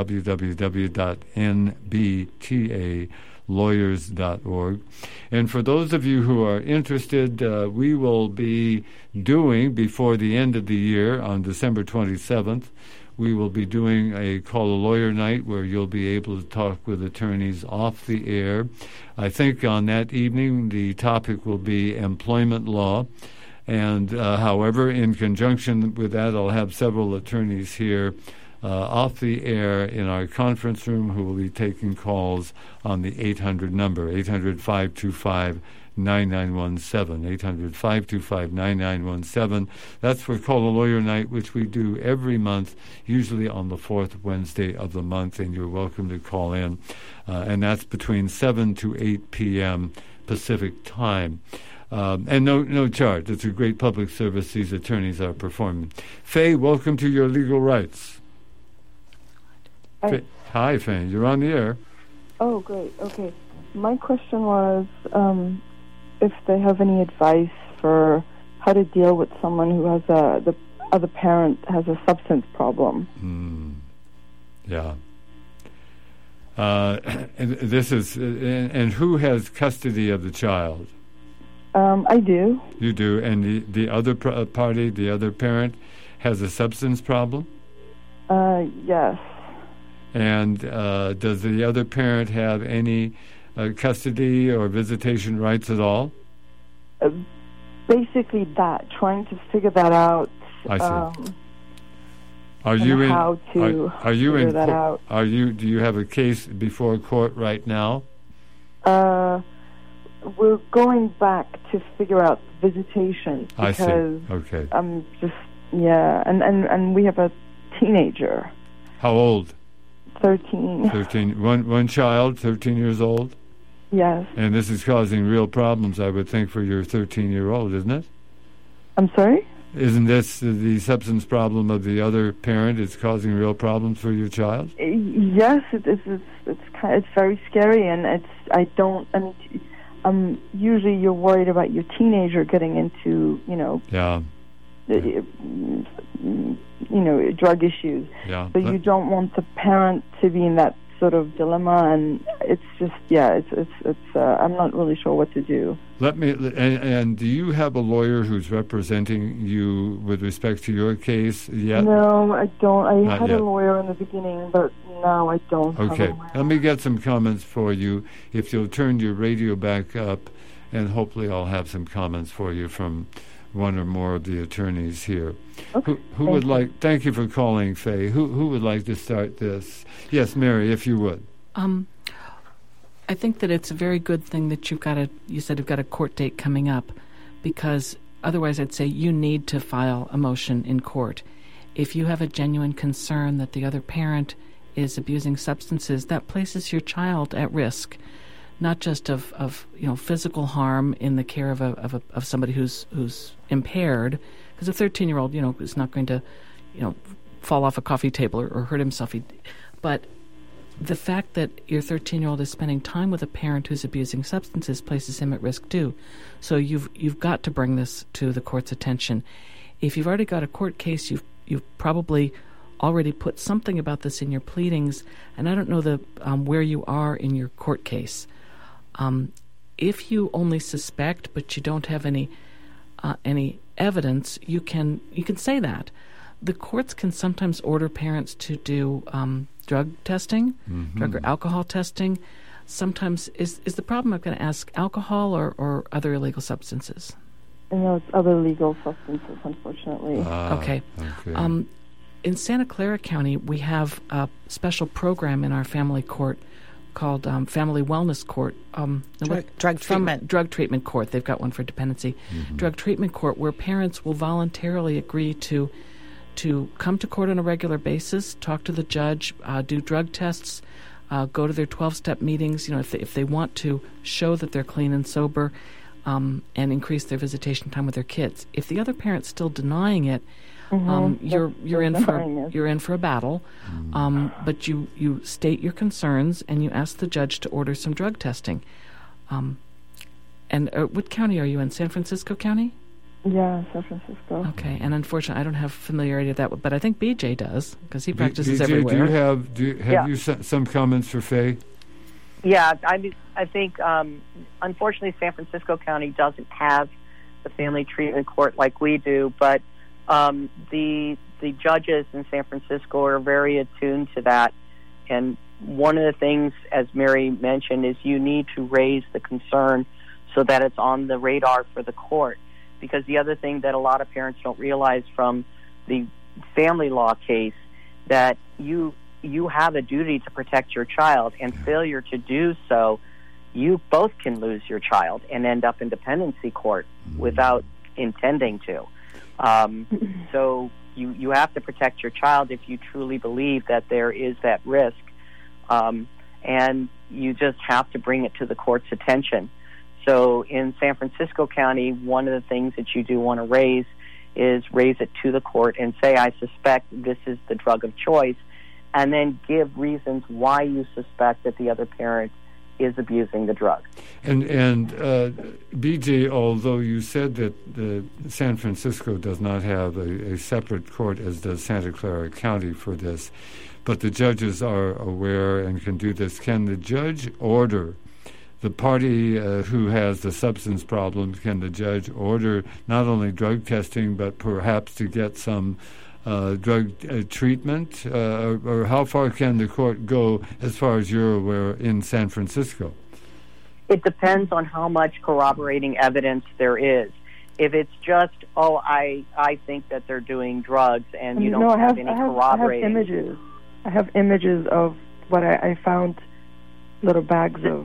A: www.nbtalawyers.org. And for those of you who are interested, we will be doing, before the end of the year, on December 27th, we will be doing a Call a Lawyer night where you'll be able to talk with attorneys off the air. I think on that evening the topic will be employment law. And however, in conjunction with that, I'll have several attorneys here off the air in our conference room who will be taking calls on the 800 number, 800-525-9917, 800-525-9917. That's for Call a Lawyer Night, which we do every month, usually on the fourth Wednesday of the month, and you're welcome to call in. And that's between 7 to 8 p.m. Pacific time. And no charge. It's a great public service these attorneys are performing. Faye, welcome to Your Legal Rights. Hi, Faye. You're on the air.
G: Oh, great. Okay. My question was if they have any advice for how to deal with someone who has the other parent has a substance problem.
A: Yeah. And this is and who has custody of the child?
G: I do.
A: You do, and the other party, the other parent, has a substance problem?
G: Yes.
A: And does the other parent have any custody or visitation rights at all?
G: Basically that, trying to figure that out.
A: I see. Are you in?
G: How to
A: are you
G: figure
A: in?
G: That out.
A: Do you have a case before court right now?
G: We're going back to figure out visitation
A: I see.
G: because
A: Okay.
G: and we have a teenager,
A: How old?
G: 13.
A: 13. One child, 13 years old?
G: Yes.
A: And this is causing real problems, I would think, for your 13-year-old, isn't it?
G: I'm sorry?
A: Isn't this the substance problem of the other parent is causing real problems for your child?
G: Yes, it's very scary, and usually you're worried about your teenager getting into,
A: Yeah.
G: drug issues.
A: Yeah.
G: So you don't want the parent to be in that sort of dilemma, and it's just, I'm not really sure what to do.
A: And do you have a lawyer who's representing you with respect to your case yet?
G: No, I don't.
A: Not
G: had
A: yet.
G: a lawyer in the beginning, but now I don't have
A: Okay.
G: a lawyer.
A: Let me get some comments for you. If you'll turn your radio back up, and hopefully I'll have some comments for you from one or more of the attorneys here.
G: Okay.
A: Who would like? Thank you for calling, Faye. Who would like to start this? Yes, Mary, if you would.
D: I think that it's a very good thing that you said you've got a court date coming up, because otherwise I'd say you need to file a motion in court. If you have a genuine concern that the other parent is abusing substances, that places your child at risk, not just of physical harm in the care of somebody who's impaired, because a 13-year-old is not going to fall off a coffee table or hurt himself, but the fact that your 13-year-old is spending time with a parent who's abusing substances places him at risk too. So you've got to bring this to the court's attention. If you've already got a court case, you've probably already put something about this in your pleadings, and I don't know where you are in your court case. If you only suspect but you don't have any evidence, you can say that. The courts can sometimes order parents to do drug testing, drug or alcohol testing. Sometimes is the problem, I'm going to ask, alcohol or other illegal substances?
G: No, it's other legal substances, unfortunately.
D: Okay. In Santa Clara County, we have a special program in our family court called Family Wellness Court.
E: Drug treatment.
D: Drug treatment court. They've got one for dependency. Drug treatment court, where parents will voluntarily agree to come to court on a regular basis, talk to the judge, do drug tests, go to their 12-step meetings, if they want to show that they're clean and sober, and increase their visitation time with their kids. If the other parent's still denying it, you're in for a battle. But you state your concerns and you ask the judge to order some drug testing. And what county are you in? San Francisco County?
G: Yeah, San Francisco.
D: Okay, and unfortunately, I don't have familiarity with that, but I think BJ does, because he practices
A: BJ,
D: everywhere.
A: Do you have some comments for Faye?
B: Yeah, I think unfortunately San Francisco County doesn't have the family treatment court like we do, but the judges in San Francisco are very attuned to that. And one of the things, as Mary mentioned, is you need to raise the concern so that it's on the radar for the court. Because the other thing that a lot of parents don't realize from the family law case, that you have a duty to protect your child, and failure to do so, you both can lose your child and end up in dependency court without intending to. So you have to protect your child if you truly believe that there is that risk, and you just have to bring it to the court's attention. So in San Francisco County, one of the things that you do want to raise is raise it to the court and say, I suspect this is the drug of choice, and then give reasons why you suspect that the other parent is abusing the drug.
A: And BJ, although you said that San Francisco does not have a separate court as does Santa Clara County for this, but the judges are aware and can do this, can the judge order the party who has the substance problem, can the judge order not only drug testing but perhaps to get some drug treatment? Or how far can the court go, as far as you're aware, in San Francisco?
B: It depends on how much corroborating evidence there is. If it's just, I think that they're doing drugs, and you don't have any corroborating.
G: I have images of what I found, little bags of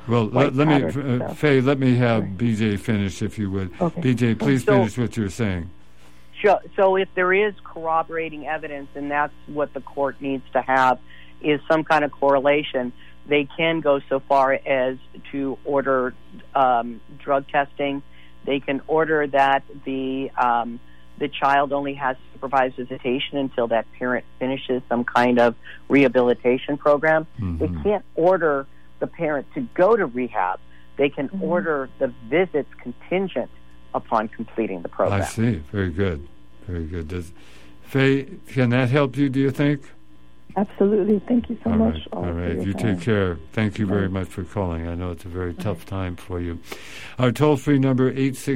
A: Well, let me, Faye, let me have BJ finish, if you would.
G: Okay.
A: BJ, please finish what you're saying.
B: So if there is corroborating evidence, and that's what the court needs to have, is some kind of correlation, they can go so far as to order drug testing. They can order that the child only has supervised visitation until that parent finishes some kind of rehabilitation program.
A: Mm-hmm.
B: They can't order the parent to go to rehab. They can order the visits contingent upon completing the program.
A: I see. Very good. Very good. Faye, can that help you, do you think?
G: Absolutely. Thank you so much.
A: All right. You take care. Thank you very much for calling. I know it's a very tough time for you. Our toll-free number,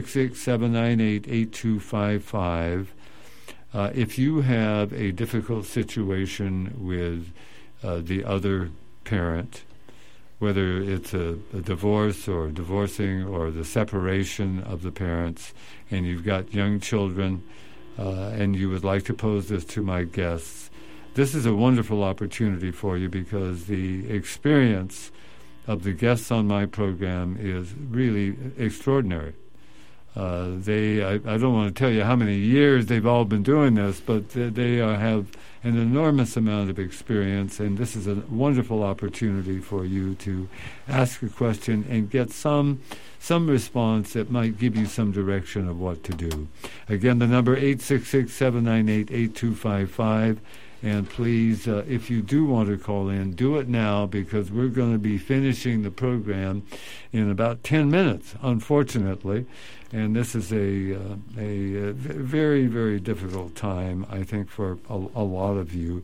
A: 866-798-8255. If you have a difficult situation with the other parent, whether it's a divorce or divorcing or the separation of the parents, and you've got young children, and you would like to pose this to my guests, this is a wonderful opportunity for you, because the experience of the guests on my program is really extraordinary. I don't want to tell you how many years they've all been doing this, but they have an enormous amount of experience, and this is a wonderful opportunity for you to ask a question and get some response that might give you some direction of what to do. Again, the number 866-798-8255. And please, if you do want to call in, do it now, because we're going to be finishing the program in about 10 minutes, unfortunately. And this is a very, very difficult time, I think, for a lot of you.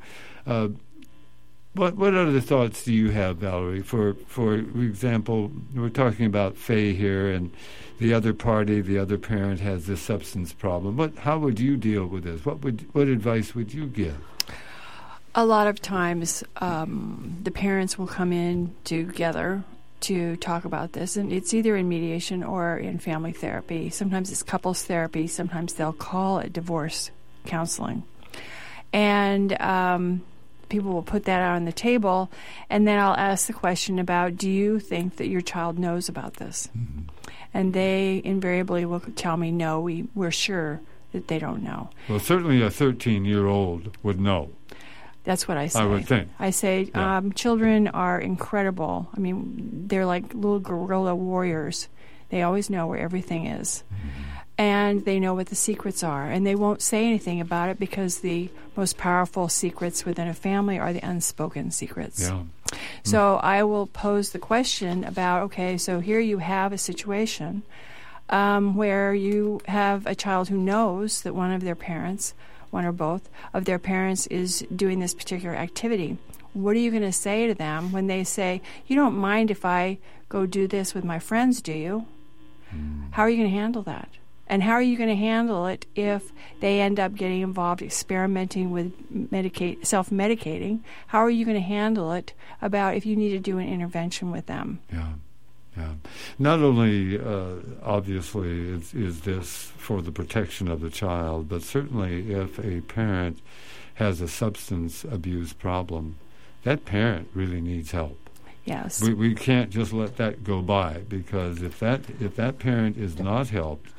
A: What other thoughts do you have, Valerie? For example, we're talking about Faye here, and the other party, the other parent, has this substance problem. How would you deal with this? What advice would you give?
C: A lot of times, the parents will come in together to talk about this, and it's either in mediation or in family therapy. Sometimes it's couples therapy. Sometimes they'll call it divorce counseling. And people will put that out on the table, and then I'll ask the question about, do you think that your child knows about this? Mm-hmm. And they invariably will tell me, no, we're sure that they don't know.
A: Well, certainly a 13-year-old would know.
C: That's what I say.
A: I would think.
C: I say children are incredible. I mean, they're like little guerrilla warriors. They always know where everything is. Mm-hmm. And they know what the secrets are. And they won't say anything about it, because the most powerful secrets within a family are the unspoken secrets.
A: Yeah.
C: So I will pose the question about, okay, so here you have a situation where you have a child who knows that one of their parents, one or both of their parents, is doing this particular activity. What are you going to say to them when they say, you don't mind if I go do this with my friends, do you? How are you going to handle that? And how are you going to handle it if they end up getting involved experimenting with self-medicating? How are you going to handle it about if you need to do an intervention with them?
A: Yeah. Not only, obviously, is this for the protection of the child, but certainly if a parent has a substance abuse problem, that parent really needs help.
C: Yes.
A: We can't just let that go by, because if that parent is not helped,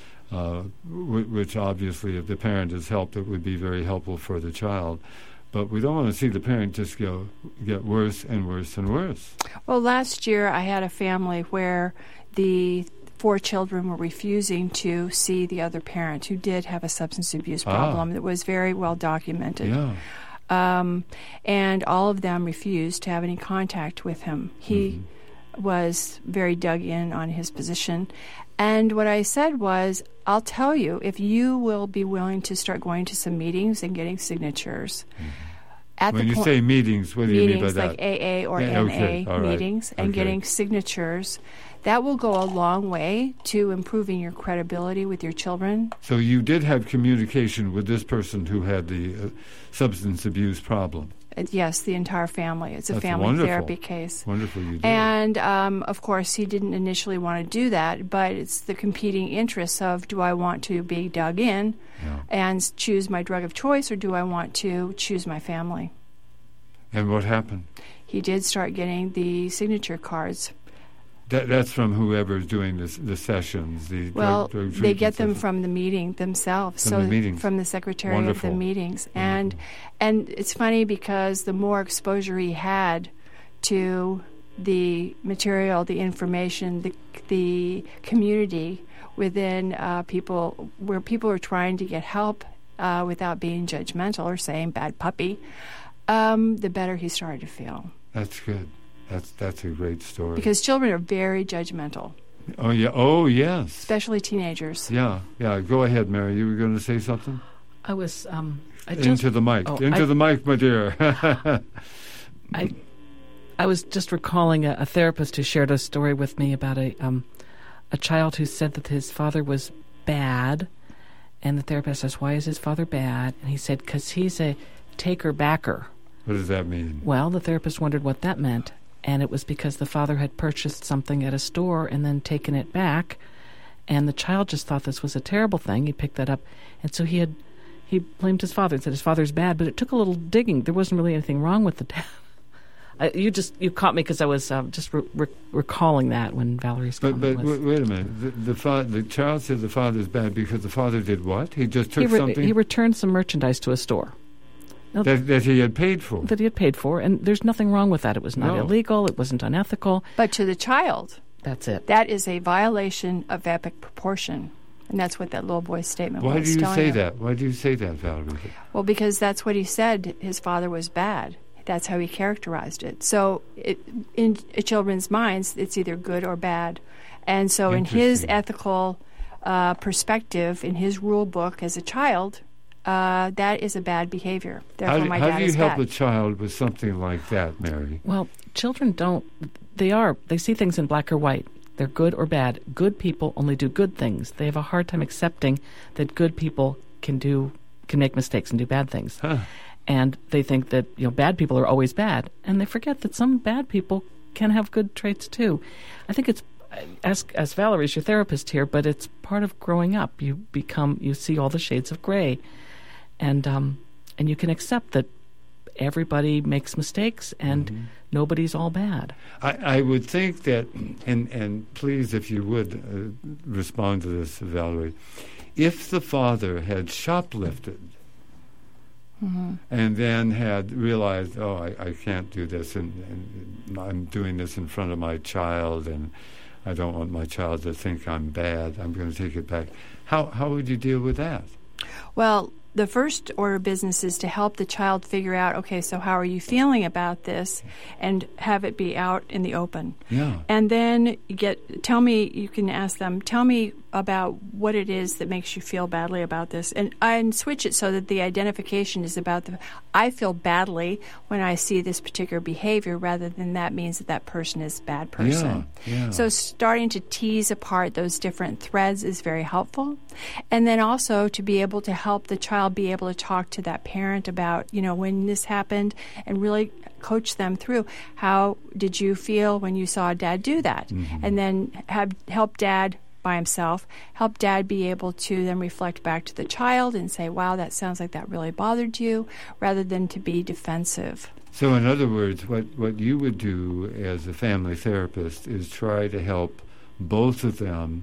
A: which obviously if the parent is helped, it would be very helpful for the child. But we don't want to see the parent just get worse and worse and worse.
C: Well, last year I had a family where the 4 children were refusing to see the other parent, who did have a substance abuse problem that was very well documented.
A: Yeah.
C: And all of them refused to have any contact with him. He was very dug in on his position. And what I said was, I'll tell you, if you will be willing to start going to some meetings and getting signatures.
A: When you say meetings, what do you mean by that?
C: Meetings like AA or NA meetings, and getting signatures, that will go a long way to improving your credibility with your children.
A: So you did have communication with this person who had the substance abuse problem?
C: Yes, the entire family. It's a family
A: wonderful.
C: Therapy case.
A: Wonderful, you did.
C: And, of course, he didn't initially want to do that, but it's the competing interests of, do I want to be dug in and choose my drug of choice, or do I want to choose my family?
A: And what happened?
C: He did start getting the signature cards
A: That's from whoever's doing the sessions.
C: Well, they get them
A: sessions.
C: from the meeting themselves.
A: From the meetings.
C: From the secretary
A: Wonderful.
C: of the meetings. And it's funny because the more exposure he had to the material, the information, the community within people, where people are trying to get help without being judgmental or saying bad puppy, the better he started to feel.
A: That's good. That's a great story.
C: Because children are very judgmental,
A: Oh yeah. Oh yes.
C: especially teenagers.
A: Yeah. Go ahead, Mary. You were going to say something.
D: I was
A: Into the mic. The mic, my dear.
D: I was just recalling a therapist who shared a story with me about a child who said that his father was bad, and the therapist asked, "Why is his father bad?" And he said, "'Cause he's a taker-backer."
A: What does that mean?
D: Well, the therapist wondered what that meant, and it was because the father had purchased something at a store and then taken it back, and the child just thought this was a terrible thing. He picked that up, and so he blamed his father and said his father's bad, but it took a little digging. There wasn't really anything wrong with the dad. You caught me because I was just recalling that when Valerie's comment
A: But
D: was.
A: wait a minute. The child said the father's bad because the father did what? He just took something
D: He returned some merchandise to a store.
A: that he had paid for.
D: That he had paid for, and there's nothing wrong with that. It was not illegal. It wasn't unethical.
C: But to the child,
D: That's it.
C: that is a violation of epic proportion. And that's what that little boy's statement was.
A: Why do you
C: telling
A: say
C: him.
A: that? Why do you say that, Valerie?
C: Well, because that's what he said. His father was bad. That's how he characterized it. So in children's minds, it's either good or bad. And so in his ethical perspective, in his rule book as a child, that is a bad behavior. Therefore, my dad
A: how do you
C: is
A: help
C: bad.
A: a child with something like that, Mary?
D: Well, children don't. They see things in black or white. They're good or bad. Good people only do good things. They have a hard time accepting that good people can make mistakes and do bad things.
A: Huh.
D: And they think that bad people are always bad, and they forget that some bad people can have good traits too. I think it's as Valerie's your therapist here, but it's part of growing up. You see all the shades of gray, and you can accept that everybody makes mistakes and nobody's all bad.
A: I would think that, and please, if you would respond to this, Valerie, if the father had shoplifted. And then had realized, I can't do this, and I'm doing this in front of my child, and I don't want my child to think I'm bad. I'm going to take it back. How would you deal with that?
C: Well, the first order of business is to help the child figure out, okay, so how are you feeling about this, and have it be out in the open.
A: Yeah.
C: And then you can ask them, tell me about what it is that makes you feel badly about this, and switch it so that the identification is about I feel badly when I see this particular behavior, rather than that means that person is a bad person.
A: Yeah.
C: So starting to tease apart those different threads is very helpful. And then also to be able to help the child be able to talk to that parent about, when this happened, and really coach them through, how did you feel when you saw Dad do that? And then help Dad by himself, help Dad be able to then reflect back to the child and say, wow, that sounds like that really bothered you, rather than to be defensive.
A: So in other words, what you would do as a family therapist is try to help both of them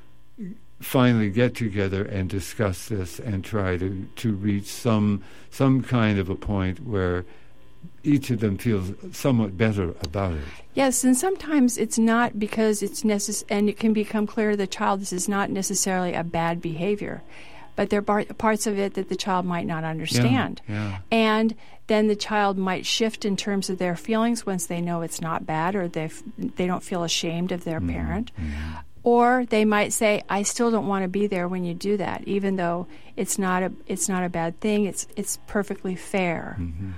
A: finally get together and discuss this and try to reach some kind of a point where each of them feels somewhat better about it.
C: Yes, and sometimes it's not because it's necessary, and it can become clear to the child this is not necessarily a bad behavior, but there are parts of it that the child might not understand.
A: Yeah.
C: And then the child might shift in terms of their feelings once they know it's not bad, or they don't feel ashamed of their parent. Or they might say, I still don't want to be there when you do that, even though it's not a bad thing. It's perfectly fair.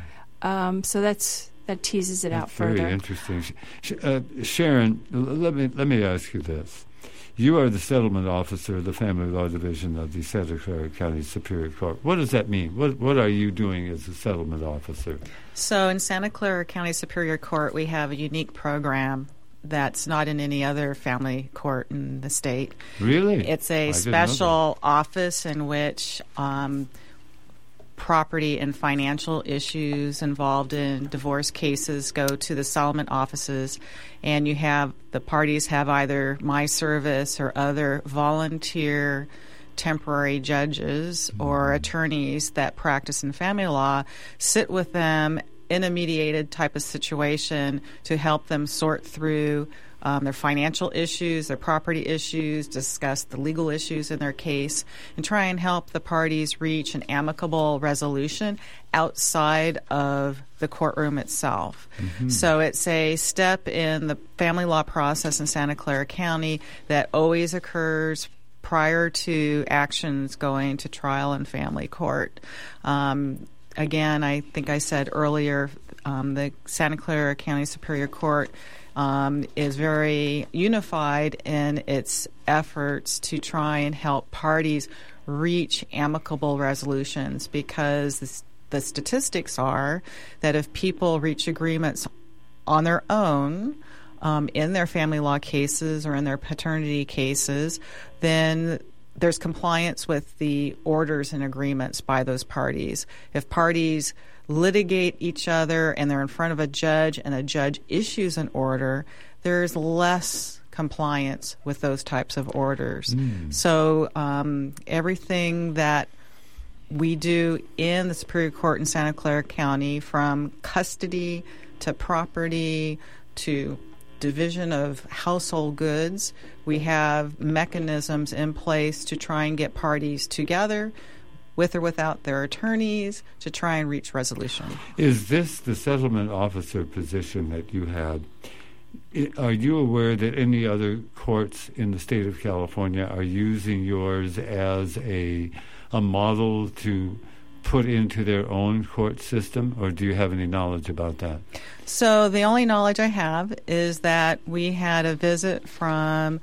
C: So that teases it out further.
A: Very interesting. Sharon, let me ask you this. You are the settlement officer of the Family Law Division of the Santa Clara County Superior Court. What does that mean? What are you doing as a settlement officer?
E: So in Santa Clara County Superior Court, we have a unique program that's not in any other family court in the state.
A: Really?
E: It's a special office in which property and financial issues involved in divorce cases go to the settlement offices, and you have the parties have either my service or other volunteer temporary judges or attorneys that practice in family law sit with them in a mediated type of situation to help them sort through their financial issues, their property issues, discuss the legal issues in their case, and try and help the parties reach an amicable resolution outside of the courtroom itself. So it's a step in the family law process in Santa Clara County that always occurs prior to actions going to trial in family court. Again, I think I said earlier, the Santa Clara County Superior Court is very unified in its efforts to try and help parties reach amicable resolutions, because the statistics are that if people reach agreements on their own in their family law cases or in their paternity cases, then there's compliance with the orders and agreements by those parties. If parties litigate each other and they're in front of a judge and a judge issues an order, there's less compliance with those types of orders. So everything that we do in the Superior Court in Santa Clara County, from custody to property to division of household goods, we have mechanisms in place to try and get parties together with or without their attorneys to try and reach resolution.
A: Is this the settlement officer position that you had? Are you aware that any other courts in the state of California are using yours as a model to put into their own court system, or do you have any knowledge about that?
E: So the only knowledge I have is that we had a visit from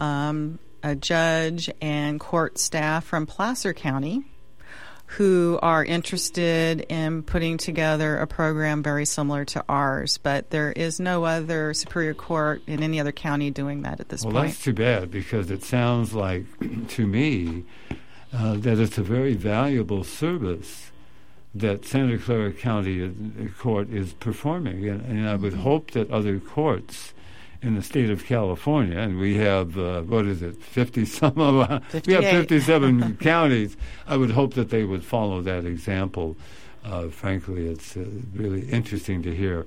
E: a judge and court staff from Placer County who are interested in putting together a program very similar to ours, but there is no other Superior Court in any other county doing that at this point.
A: Well, that's too bad, because it sounds like, to me, that it's a very valuable service that Santa Clara County Court is performing. And I would hope that other courts in the state of California, and we have, 50-some of
E: 58.
A: We have 57 counties. I would hope that they would follow that example. Frankly, it's really interesting to hear.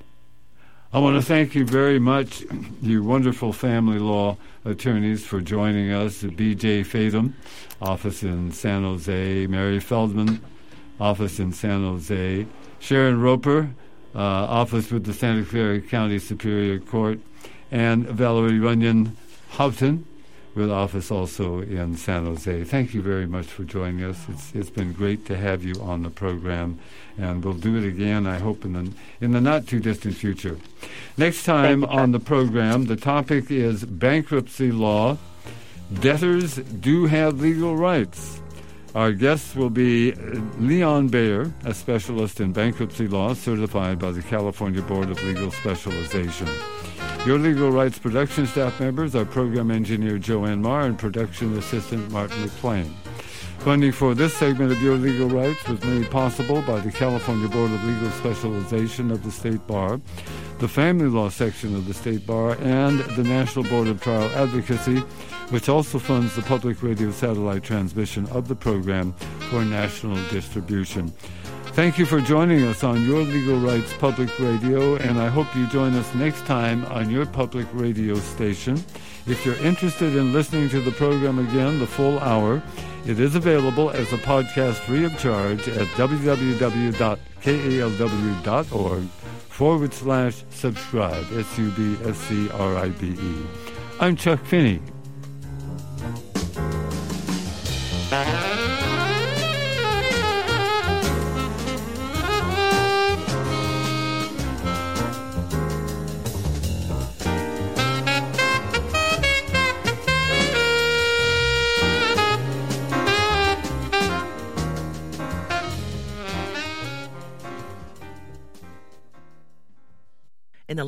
A: I want to thank you very much, you wonderful family law attorneys, for joining us. B.J. Fathom, office in San Jose. Mary Feldman, office in San Jose. Sharon Roper, office with the Santa Clara County Superior Court. And Valerie Runyon Houghton, with office also in San Jose. Thank you very much for joining us. It's been great to have you on the program, and we'll do it again, I hope, in the not-too-distant future. Next time on the program, the topic is bankruptcy law. Debtors do have legal rights. Our guest will be Leon Bayer, a specialist in bankruptcy law, certified by the California Board of Legal Specialization. Your Legal Rights production staff members are program engineer Joanne Marr and production assistant Martin McClain. Funding for this segment of Your Legal Rights was made possible by the California Board of Legal Specialization of the State Bar, the Family Law section of the State Bar, and the National Board of Trial Advocacy, which also funds the public radio satellite transmission of the program for national distribution. Thank you for joining us on Your Legal Rights Public Radio, and I hope you join us next time on your public radio station. If you're interested in listening to the program again, the full hour, it is available as a podcast free of charge at www.kalw.org/subscribe, SUBSCRIBE. I'm Chuck Finney.